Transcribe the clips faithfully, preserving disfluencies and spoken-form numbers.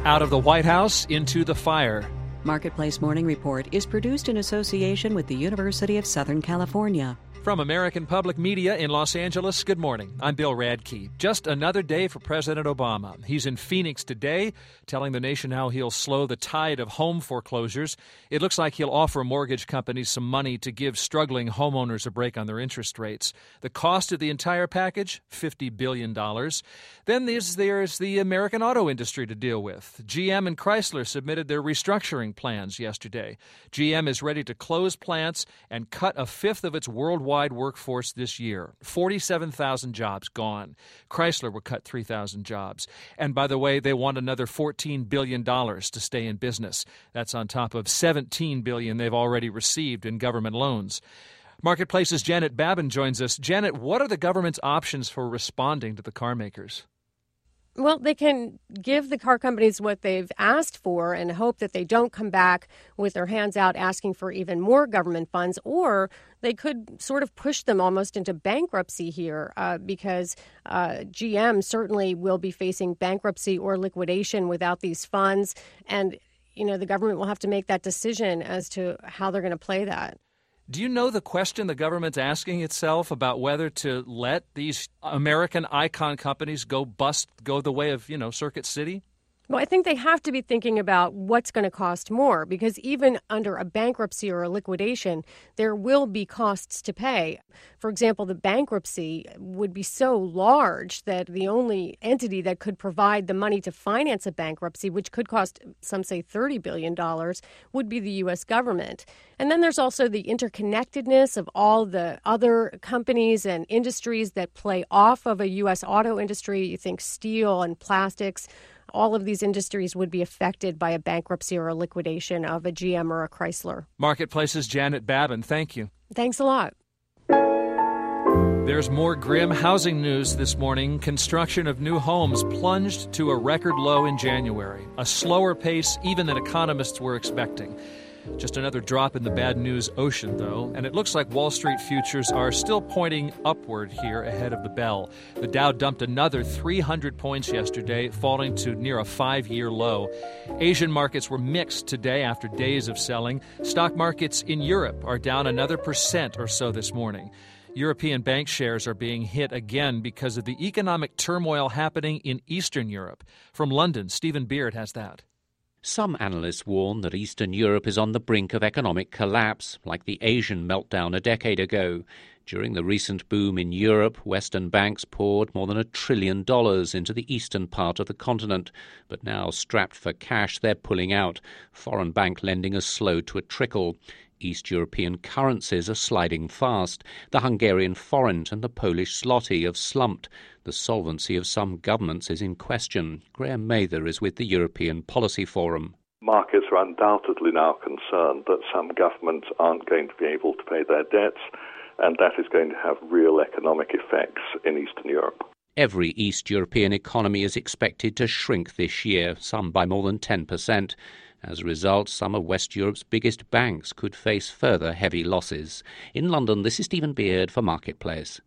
Out of the White House into the fire. Marketplace Morning Report is produced in association with the University of Southern California. From American Public Media in Los Angeles, good morning. I'm Bill Radke. Just another day for President Obama. He's in Phoenix today, telling the nation how he'll slow the tide of home foreclosures. It looks like he'll offer mortgage companies some money to give struggling homeowners a break on their interest rates. The cost of the entire package, fifty billion dollars. Then there's, there's the American auto industry to deal with. G M and Chrysler submitted their restructuring plans yesterday. G M is ready to close plants and cut a fifth of its worldwide workforce this year. forty-seven thousand jobs gone. Chrysler will cut three thousand jobs. And by the way, they want another fourteen billion dollars to stay in business. That's on top of seventeen billion dollars they've already received in government loans. Marketplace's Janet Babin joins us. Janet, what are the government's options for responding to the car makers? Well, they can give the car companies what they've asked for and hope that they don't come back with their hands out asking for even more government funds, or they could sort of push them almost into bankruptcy here uh, because uh, G M certainly will be facing bankruptcy or liquidation without these funds. And, you know, the government will have to make that decision as to how they're going to play that. Do you know the question the government's asking itself about whether to let these American icon companies go bust, go the way of, you know, Circuit City? Well, I think they have to be thinking about what's going to cost more, because even under a bankruptcy or a liquidation, there will be costs to pay. For example, the bankruptcy would be so large that the only entity that could provide the money to finance a bankruptcy, which could cost, some say, thirty billion dollars, would be the U S government. And then there's also the interconnectedness of all the other companies and industries that play off of a U S auto industry. You think steel and plastics. All of these industries would be affected by a bankruptcy or a liquidation of a G M or a Chrysler. Marketplace's Janet Babin, thank you. Thanks a lot. There's more grim housing news this morning. Construction of new homes plunged to a record low in January, a slower pace even than economists were expecting. Just another drop in the bad news ocean, though, and it looks like Wall Street futures are still pointing upward here ahead of the bell. The Dow dumped another three hundred points yesterday, falling to near a five-year low. Asian markets were mixed today after days of selling. Stock markets in Europe are down another percent or so this morning. European bank shares are being hit again because of the economic turmoil happening in Eastern Europe. From London, Stephen Beard has that. Some analysts warn that Eastern Europe is on the brink of economic collapse, like the Asian meltdown a decade ago. During the recent boom in Europe, Western banks poured more than a trillion dollars into the eastern part of the continent. But now, strapped for cash, they're pulling out. Foreign bank lending has slowed to a trickle. East European currencies are sliding fast. The Hungarian forint and the Polish zloty have slumped. The solvency of some governments is in question. Graham Mather is with the European Policy Forum. Markets are undoubtedly now concerned that some governments aren't going to be able to pay their debts, and that is going to have real economic effects in Eastern Europe. Every East European economy is expected to shrink this year, some by more than ten percent. As a result, some of West Europe's biggest banks could face further heavy losses. In London, this is Stephen Beard for Marketplace.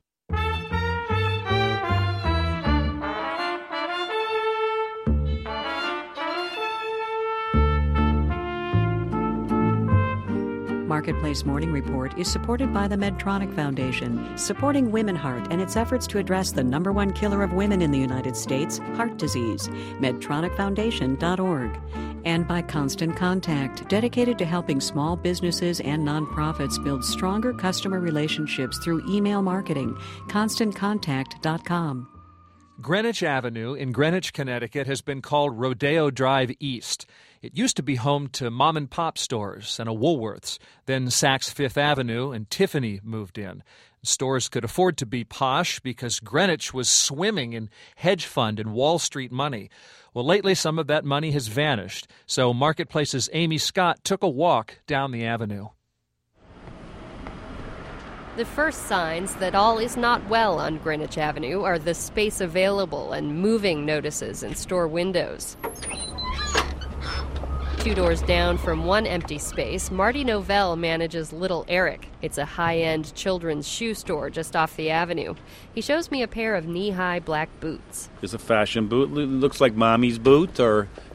Marketplace Morning Report is supported by the Medtronic Foundation, supporting Women Heart and its efforts to address the number one killer of women in the United States, heart disease, medtronic foundation dot org. And by Constant Contact, dedicated to helping small businesses and nonprofits build stronger customer relationships through email marketing, constant contact dot com. Greenwich Avenue in Greenwich, Connecticut has been called Rodeo Drive East. It used to be home to mom-and-pop stores and a Woolworths. Then Saks Fifth Avenue and Tiffany moved in. Stores could afford to be posh because Greenwich was swimming in hedge fund and Wall Street money. Well, lately some of that money has vanished, so Marketplace's Amy Scott took a walk down the avenue. The first signs that all is not well on Greenwich Avenue are the space available and moving notices in store windows. Two doors down from one empty space, Marty Novell manages Little Eric. It's a high-end children's shoe store just off the avenue. He shows me a pair of knee-high black boots. It's a fashion boot. It looks like mommy's boot, or,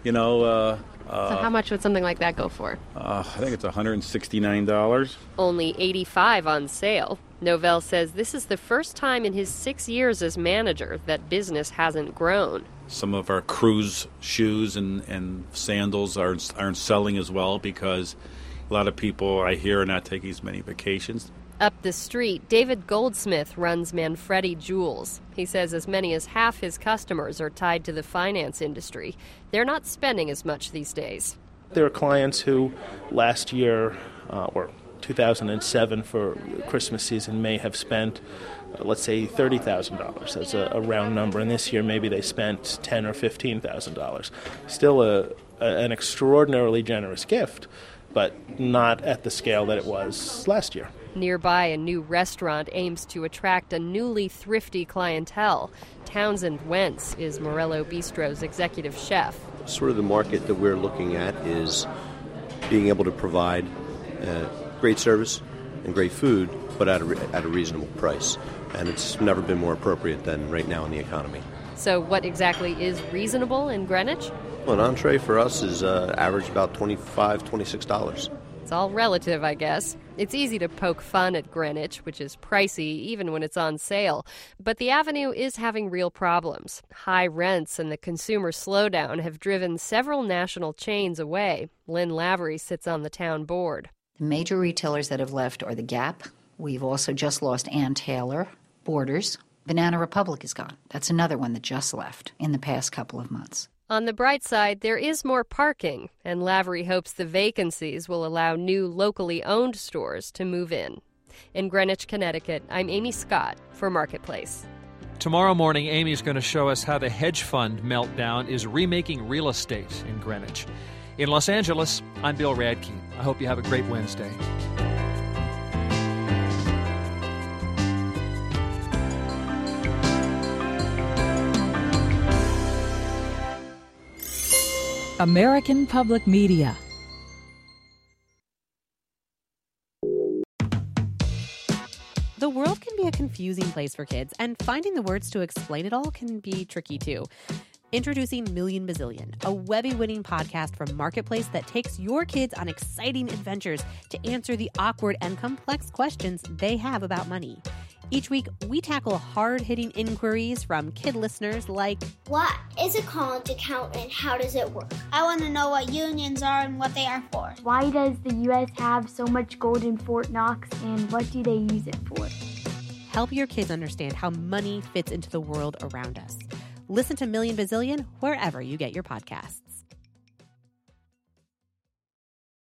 You know, uh, uh, so how much would something like that go for? Uh, I think it's one hundred sixty-nine dollars. Only eighty-five dollars on sale. Novell says this is the first time in his six years as manager that business hasn't grown. Some of our cruise shoes and, and sandals aren't, aren't selling as well because a lot of people I hear are not taking as many vacations. Up the street, David Goldsmith runs Manfredi Jewels. He says as many as half his customers are tied to the finance industry. They're not spending as much these days. There are clients who last year, uh, or two thousand seven for Christmas season, may have spent, uh, let's say, thirty thousand dollars. That's a, a round number. And this year maybe they spent ten thousand dollars or fifteen thousand dollars. Still a, a, an extraordinarily generous gift, but not at the scale that it was last year. Nearby, a new restaurant aims to attract a newly thrifty clientele. Townsend Wentz is Morello Bistro's executive chef. Sort of the market that we're looking at is being able to provide uh, great service and great food, but at a, re- at a reasonable price. And it's never been more appropriate than right now in the economy. So what exactly is reasonable in Greenwich? Well, an entree for us is uh, average about twenty-five dollars, twenty-six dollars. It's all relative, I guess. It's easy to poke fun at Greenwich, which is pricey even when it's on sale. But the Avenue is having real problems. High rents and the consumer slowdown have driven several national chains away. Lynn Lavery sits on the town board. The major retailers that have left are the Gap. We've also just lost Ann Taylor, Borders. Banana Republic is gone. That's another one that just left in the past couple of months. On the bright side, there is more parking, and Lavery hopes the vacancies will allow new locally owned stores to move in. In Greenwich, Connecticut, I'm Amy Scott for Marketplace. Tomorrow morning, Amy's going to show us how the hedge fund meltdown is remaking real estate in Greenwich. In Los Angeles, I'm Bill Radke. I hope you have a great Wednesday. American Public Media. The world can be a confusing place for kids, and finding the words to explain it all can be tricky too. Introducing Million Bazillion, a Webby-winning podcast from Marketplace that takes your kids on exciting adventures to answer the awkward and complex questions they have about money. Each week, we tackle hard-hitting inquiries from kid listeners like, what is a college account and how does it work? I want to know what unions are and what they are for. Why does the U S have so much gold in Fort Knox and what do they use it for? Help your kids understand how money fits into the world around us. Listen to Million Bazillion wherever you get your podcasts.